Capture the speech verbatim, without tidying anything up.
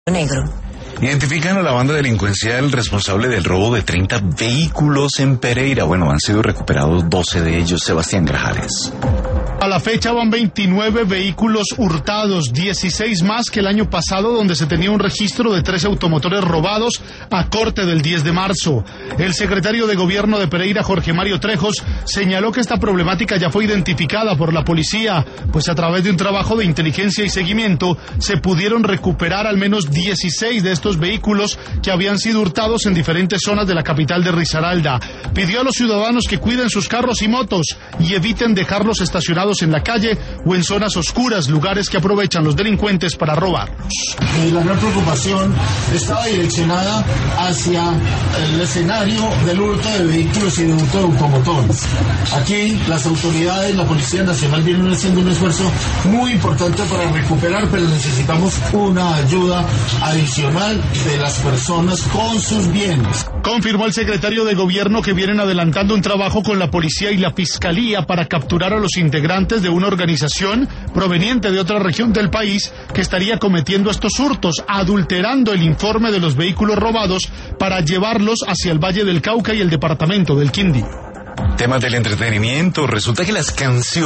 Negro. Identifican a la banda delincuencial responsable del robo de treinta vehículos en Pereira. Bueno, han sido recuperados doce de ellos. Sebastián Grajales. A la fecha van veintinueve vehículos hurtados, dieciséis más que el año pasado, donde se tenía un registro de tres automotores robados a corte del diez de marzo. El secretario de Gobierno de Pereira, Jorge Mario Trejos, señaló que esta problemática ya fue identificada por la policía, pues a través de un trabajo de inteligencia y seguimiento se pudieron recuperar al menos dieciséis de estos vehículos que habían sido hurtados en diferentes zonas de la capital de Risaralda. Pidió a los ciudadanos que cuiden sus carros y motos y eviten dejarlos estacionados en la calle o en zonas oscuras, lugares que aprovechan los delincuentes para robarlos. Eh, la gran preocupación estaba direccionada hacia el escenario del hurto de vehículos y de hurto de automotores. Aquí las autoridades, la Policía Nacional vienen haciendo un esfuerzo muy importante para recuperar, pero necesitamos una ayuda adicional de las personas con sus bienes. Confirmó el secretario de Gobierno que vienen adelantando un trabajo con la policía y la fiscalía para capturar a los integrantes de una organización proveniente de otra región del país que estaría cometiendo estos hurtos, adulterando el informe de los vehículos robados para llevarlos hacia el Valle del Cauca y el departamento del Quindío. Temas del entretenimiento. Resulta que las canciones